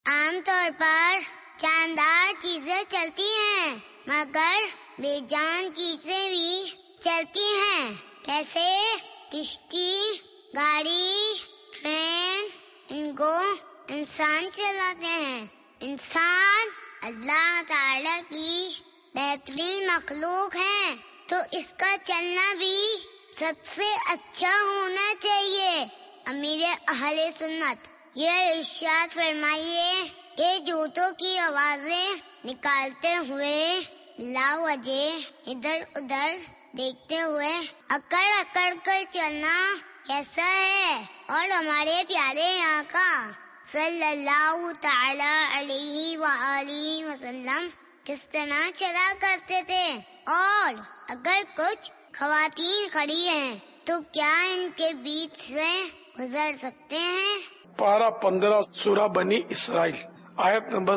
عام طور پر جاندار چیزیں چلتی ہیں مگر بے جان چیزیں بھی چلتی ہیں، جیسے کشتی، گاڑی، ٹرین، ان کو انسان چلاتے ہیں۔ انسان اللہ تعالی کی بہترین مخلوق ہے تو اس کا چلنا بھی سب سے اچھا ہونا چاہیے۔ امیر اہل سنت یہ ارشاد فرمائیے کہ جوتوں کی آوازیں نکالتے ہوئے لا وجہ ادھر ادھر دیکھتے ہوئے اکڑ اکڑ کر چلنا کیسا ہے، اور ہمارے پیارے آقا صلی اللہ تعالی علیہ وآلہ وسلم کس طرح چلا کرتے تھے، اور اگر کچھ خواتین کھڑی ہیں تو کیا ان کے بیچ سے گزر سکتے ہیں؟ پارہ 15 سورہ بنی اسرائیل آیت نمبر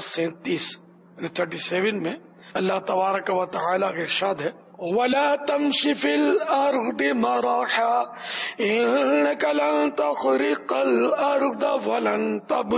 37 میں اللہ تبارک و تعالی کا ارشاد ہے وَلَا تَمْشِ فِي الْأَرْضِ مَرَحًا إِنَّكَ لَن تَخْرِقَ الْأَرْضَ وَلَن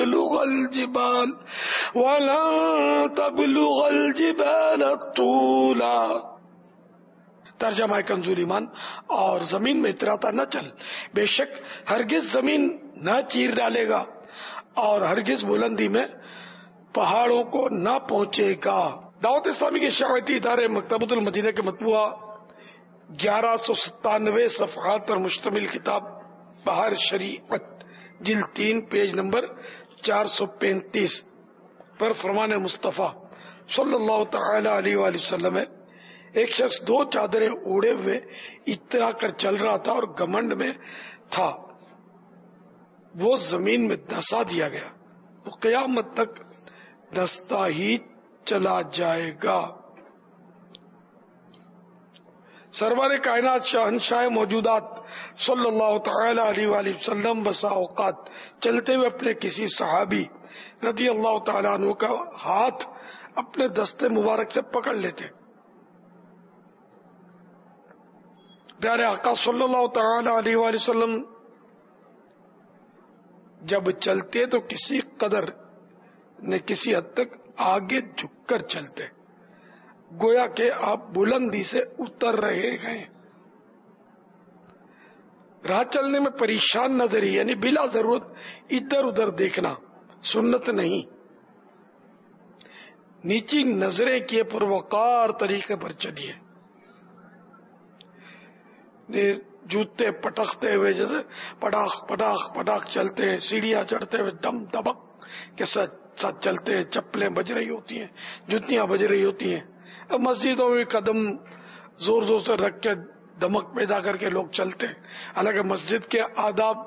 تَبْلُغَ الْجِبَالَ طُولًا۔ ترجمہ کنزول ایمان، اور زمین میں اتراتا نہ چل، بے شک ہرگز زمین نہ چیر ڈالے گا اور ہرگز بلندی میں پہاڑوں کو نہ پہنچے گا۔ دعوت اسلامی کے شرعیتی ادارے مکتبۃ المدینہ کے مطبوعہ 1197 صفحات پر مشتمل کتاب بہار شریعت جلد 3 پیج نمبر 435 پر فرمان مصطفیٰ صلی اللہ تعالی علیہ وآلہ وسلم ہے، ایک شخص 2 چادریں اوڑے ہوئے اترا کر چل رہا تھا اور گھمنڈ میں تھا، وہ زمین میں دھسا دیا گیا، وہ قیامت تک دھستا ہی چلا جائے گا۔ سرور کائنات شہنشاہ موجودات صلی اللہ تعالی علیہ وآلہ وسلم بسا اوقات چلتے ہوئے اپنے کسی صحابی رضی اللہ تعالیٰ عنہ کا ہاتھ اپنے دستے مبارک سے پکڑ لیتے۔ پیارے آقا صلی اللہ تعالی علیہ وآلہ وسلم جب چلتے تو کسی قدر نے کسی حد تک آگے جھک کر چلتے، گویا کہ آپ بلندی سے اتر رہے ہیں۔ راہ چلنے میں پریشان نظر ہی، یعنی بلا ضرورت ادھر ادھر دیکھنا سنت نہیں، نیچی نظریں کیے پروقار طریقے پر چلیے، جوتے پٹختے ہوئے جیسے پٹاخ پٹاخ پٹاخ چلتے ہیں، سیڑھیاں چڑھتے ہوئے دم دبک کے ساتھ چلتے ہیں، چپلیں بج رہی ہوتی ہیں، جوتیاں بج رہی ہوتی ہیں۔ اب مسجدوں میں قدم زور زور سے رکھ کے دمک پیدا کر کے لوگ چلتے ہیں، حالانکہ مسجد کے آداب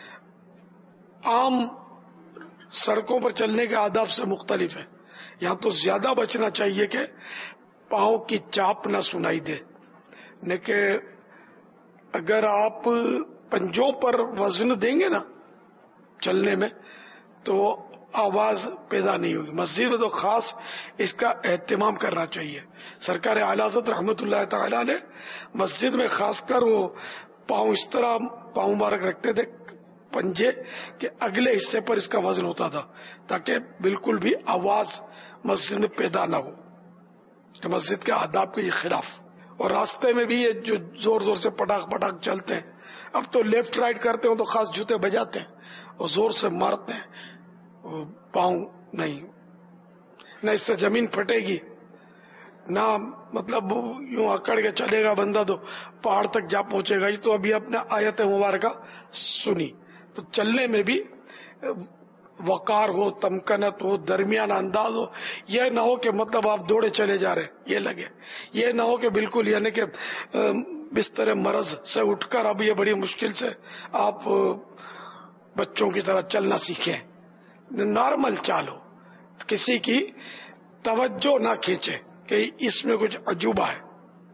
عام سڑکوں پر چلنے کے آداب سے مختلف ہیں۔ یہاں تو زیادہ بچنا چاہیے کہ پاؤں کی چاپ نہ سنائی دے، لیکن اگر آپ پنجوں پر وزن دیں گے نا چلنے میں تو آواز پیدا نہیں ہوگی۔ مسجد میں تو خاص اس کا اہتمام کرنا چاہیے۔ سرکار اعلی حضرت رحمت اللہ تعالی علیہ مسجد میں خاص کر وہ پاؤں اس طرح پاؤں مبارک رکھتے تھے پنجے کہ اگلے حصے پر اس کا وزن ہوتا تھا تاکہ بالکل بھی آواز مسجد میں پیدا نہ ہو، کہ مسجد کے آداب کے خلاف۔ اور راستے میں بھی یہ جو زور زور سے پٹاخ پٹاخ چلتے ہیں، اب تو لیفٹ رائٹ کرتے ہوں تو خاص جوتے بجاتے ہیں اور زور سے مارتے ہیں، پاؤں نہیں، نہ اس سے زمین پھٹے گی، نہ مطلب یوں اکڑ کے چلے گا بندہ تو پہاڑ تک جا پہنچے گا۔ یہ تو ابھی اپنے آیت مبارکہ سنی، تو چلنے میں بھی وقار ہو، تمکنت ہو، درمیان انداز ہو، یہ نہ ہو کہ مطلب آپ دوڑے چلے جا رہے یہ لگے، یہ نہ ہو کہ بالکل یعنی کہ بستر مرض سے اٹھ کر اب یہ بڑی مشکل سے آپ بچوں کی طرح چلنا سیکھیں۔ نارمل چال ہو، کسی کی توجہ نہ کھینچے کہ اس میں کچھ عجوبہ ہے۔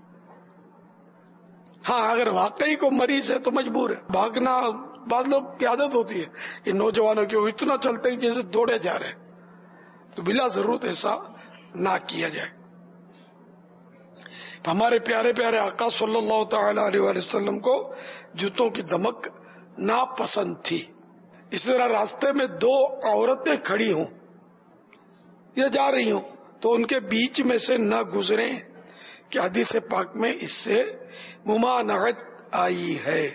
ہاں اگر واقعی کو مریض ہے تو مجبور ہے بھاگنا، بعض لوگ کی عادت ہوتی ہے یہ نوجوانوں کی، وہ اتنا چلتے ہیں جیسے دوڑے جا رہے ہیں، تو بلا ضرورت ایسا نہ کیا جائے۔ ہمارے پیارے پیارے آقا صلی اللہ تعالی علیہ وآلہ وسلم کو جوتوں کی دمک ناپسند تھی۔ اس طرح راستے میں 2 عورتیں کھڑی ہوں یا جا رہی ہوں تو ان کے بیچ میں سے نہ گزریں کہ حدیث پاک میں اس سے ممانعت آئی ہے.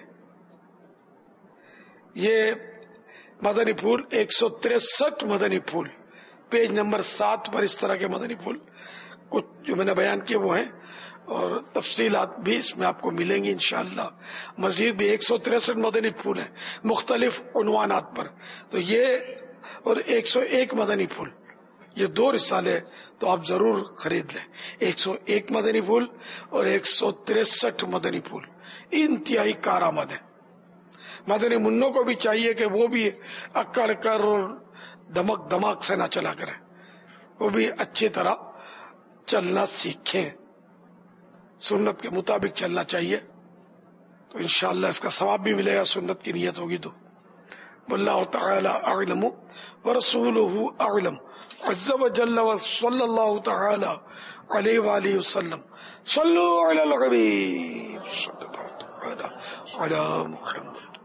یہ مدنی پھول 163 مدنی پھول پیج نمبر 7 پر اس طرح کے مدنی پھول کچھ جو میں نے بیان کیے وہ ہیں، اور تفصیلات بھی اس میں آپ کو ملیں گی انشاءاللہ. مزید بھی 163 مدنی پھول ہیں مختلف عنوانات پر. تو یہ اور 101 مدنی پھول، یہ 2 رسالے تو آپ ضرور خرید لیں. 101 مدنی پھول اور 163 مدنی پھول انتہائی کارآمد ہیں. مدنی منوں کو بھی چاہیے کہ وہ بھی اکڑ کر اور دمک دماغ سے نہ چلا کریں، وہ بھی اچھی طرح چلنا سیکھیں، سنت کے مطابق چلنا چاہیے. تو انشاءاللہ اس کا ثواب بھی ملے گا، سنت کی نیت ہوگی تو. واللہ تعالی اعلم ورسولہ اعلم عز وجل وصلی اللہ تعالی علیہ وآلہ وسلم. صلوا علی الحبیب صلی اللہ تعالی علی محمد.